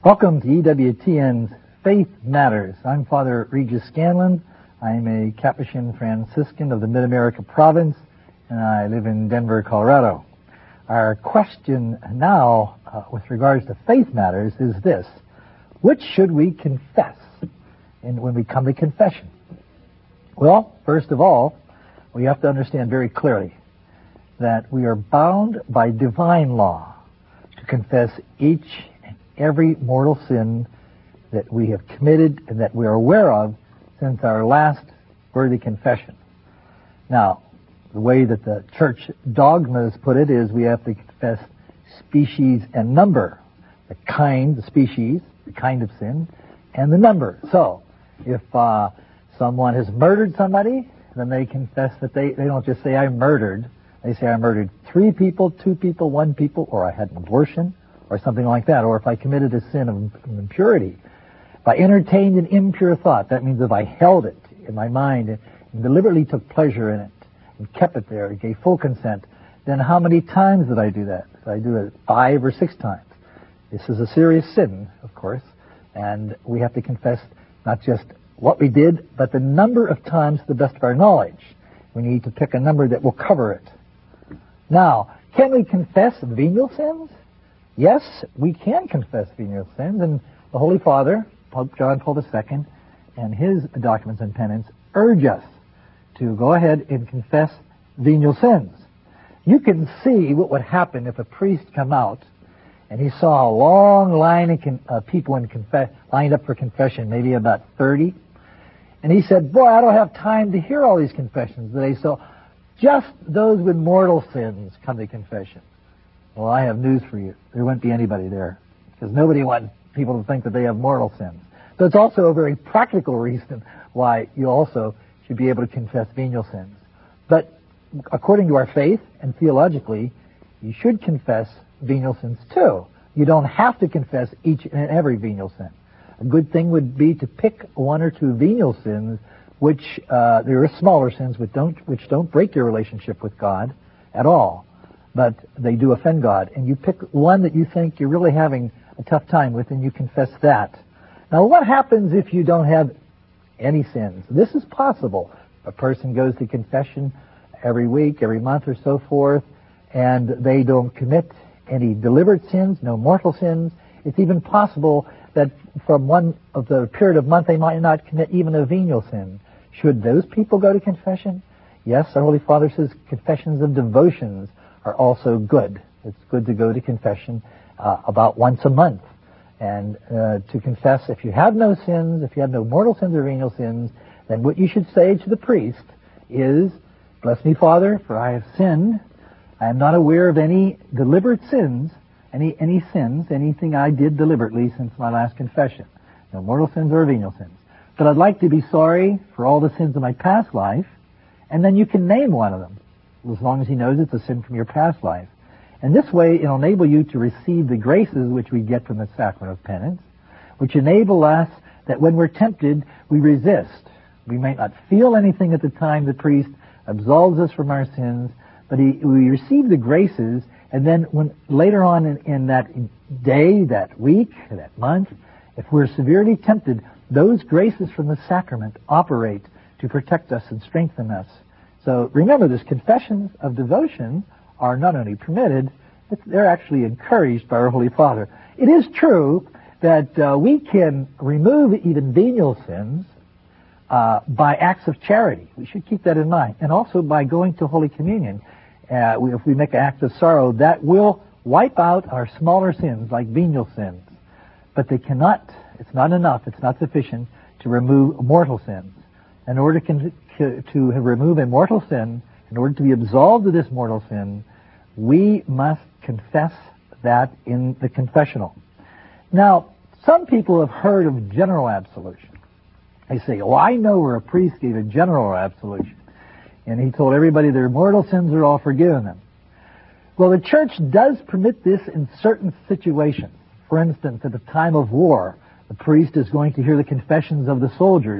Welcome to EWTN's Faith Matters. I'm Father Regis Scanlon. I'm a Capuchin Franciscan of the Mid-America Province, and I live in Denver, Colorado. Our question now with regards to Faith Matters is this: which should we confess when we come to confession? Well, first of all, we have to understand very clearly that we are bound by divine law to confess each and every mortal sin that we have committed and that we are aware of since our last worthy confession. Now, the way that the church dogmas put it is we have to confess species and number, the species, the kind of sin, and the number. So, if someone has murdered somebody, then they confess that they don't just say, I murdered. They say, I murdered 3 people, 2 people, 1 people, or I had an abortion, or something like that. Or if I committed a sin of impurity, if I entertained an impure thought, that means if I held it in my mind and deliberately took pleasure in it and kept it there and gave full consent, then how many times did I do that? Did I do it 5 or 6 times? This is a serious sin, of course, and we have to confess not just what we did, but the number of times to the best of our knowledge. We need to pick a number that will cover it. Now, can we confess venial sins? Yes, we can confess venial sins, and the Holy Father, Pope John Paul II, and his Documents on Penance urge us to go ahead and confess venial sins. You can see what would happen if a priest come out and he saw a long line of people lined up for confession, maybe about 30, and he said, boy, I don't have time to hear all these confessions today, so just those with mortal sins come to confession. Well, I have news for you. There won't be anybody there, because nobody wants people to think that they have mortal sins. So it's also a very practical reason why you also should be able to confess venial sins. But according to our faith and theologically, you should confess venial sins too. You don't have to confess each and every venial sin. A good thing would be to pick 1 or 2 venial sins, which there are smaller sins which don't break your relationship with God at all, but they do offend God. And you pick one that you think you're really having a tough time with, and you confess that. Now, what happens if you don't have any sins? This is possible. A person goes to confession every week, every month, or so forth, and they don't commit any deliberate sins, no mortal sins. It's even possible that from one of the period of month they might not commit even a venial sin. Should those people go to confession? Yes, our Holy Father says confessions of devotions are also good. It's good to go to confession about once a month. And to confess if you have no sins, if you have no mortal sins or venial sins, then what you should say to the priest is, bless me, Father, for I have sinned. I am not aware of any deliberate sins, any sins, anything I did deliberately since my last confession. No mortal sins or venial sins. But I'd like to be sorry for all the sins of my past life, and then you can name one of them, as long as he knows it's a sin from your past life. And this way, it'll enable you to receive the graces which we get from the sacrament of penance, which enable us that when we're tempted, we resist. We may not feel anything at the time the priest absolves us from our sins, but we receive the graces, and then when later on in that day, that week, that month, if we're severely tempted, those graces from the sacrament operate to protect us and strengthen us. So remember this, confessions of devotion are not only permitted, but they're actually encouraged by our Holy Father. It is true that we can remove even venial sins by acts of charity. We should keep that in mind. And also by going to Holy Communion. If we make an act of sorrow, that will wipe out our smaller sins, like venial sins. But they cannot, it's not enough, it's not sufficient to remove mortal sins. In order to remove a mortal sin, in order to be absolved of this mortal sin, we must confess that in the confessional. Now, some people have heard of general absolution. They say, oh, I know where a priest gave a general absolution, and he told everybody their mortal sins are all forgiven them. Well, the Church does permit this in certain situations. For instance, at the time of war, the priest is going to hear the confessions of the soldiers,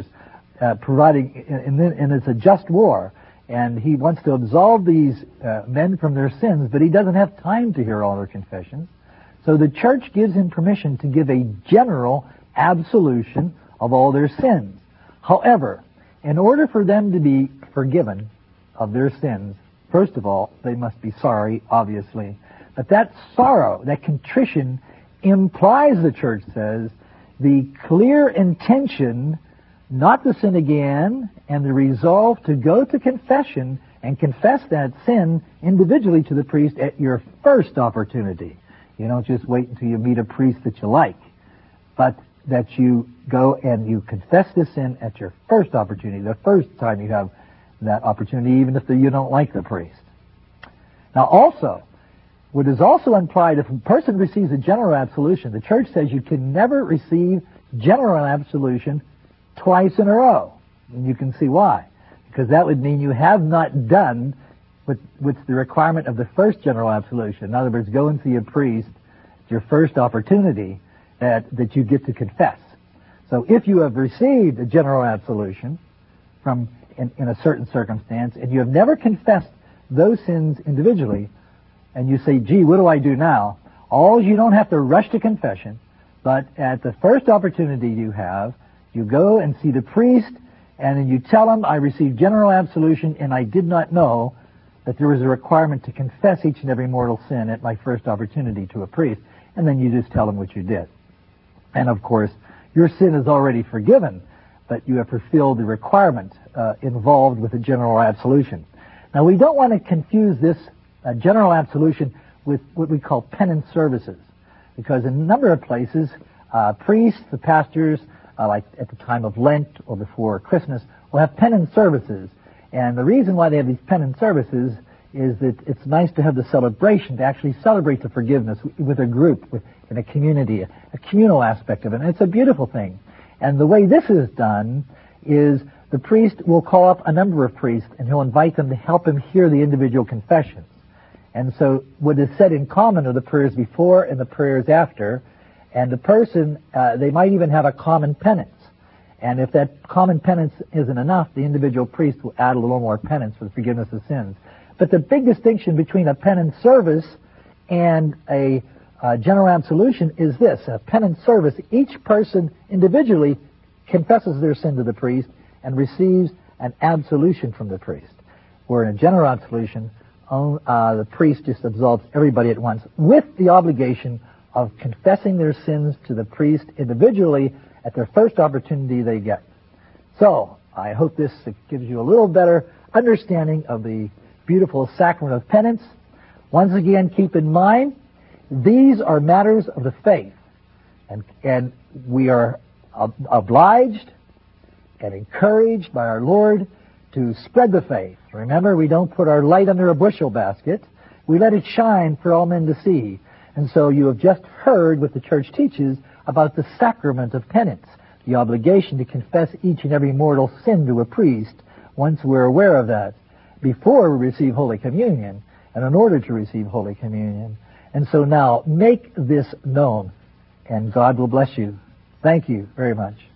and it's a just war, and he wants to absolve these men from their sins, but he doesn't have time to hear all their confessions. So the church gives him permission to give a general absolution of all their sins. However, in order for them to be forgiven of their sins, first of all, they must be sorry, obviously. But that sorrow, that contrition, implies, the church says, the clear intention not to sin again and the resolve to go to confession and confess that sin individually to the priest at your first opportunity. You don't just wait until you meet a priest that you like, but that you go and you confess the sin at your first opportunity, the first time you have that opportunity, even if you don't like the priest. Now also, what is also implied, if a person receives a general absolution, the church says you can never receive general absolution twice in a row. And you can see why. Because that would mean you have not done what's the requirement of the first general absolution. In other words, go and see a priest at your first opportunity that you get to confess. So if you have received a general absolution in a certain circumstance, and you have never confessed those sins individually, and you say, gee, what do I do now? You don't have to rush to confession, but at the first opportunity you have, you go and see the priest, and then you tell him, I received general absolution, and I did not know that there was a requirement to confess each and every mortal sin at my first opportunity to a priest, and then you just tell him what you did. And of course, your sin is already forgiven, but you have fulfilled the requirement involved with the general absolution. Now, we don't want to confuse this general absolution with what we call penance services, because in a number of places, priests, the pastors, like at the time of Lent or before Christmas, will have penance services. And the reason why they have these penance services is that it's nice to have the celebration, to actually celebrate the forgiveness with a group, in a community, a communal aspect of it. And it's a beautiful thing. And the way this is done is the priest will call up a number of priests, and he'll invite them to help him hear the individual confessions. And so what is said in common are the prayers before and the prayers after, and the person, they might even have a common penance. And if that common penance isn't enough, the individual priest will add a little more penance for the forgiveness of sins. But the big distinction between a penance service and a general absolution is this. A penance service, each person individually confesses their sin to the priest and receives an absolution from the priest. Where in a general absolution, the priest just absolves everybody at once with the obligation of confessing their sins to the priest individually at their first opportunity they get. So, I hope this gives you a little better understanding of the beautiful sacrament of penance. Once again, keep in mind, these are matters of the faith. And we are obliged and encouraged by our Lord to spread the faith. Remember, we don't put our light under a bushel basket. We let it shine for all men to see. And so you have just heard what the church teaches about the sacrament of penance, the obligation to confess each and every mortal sin to a priest once we're aware of that, before we receive Holy Communion, and in order to receive Holy Communion. And so now, make this known, and God will bless you. Thank you very much.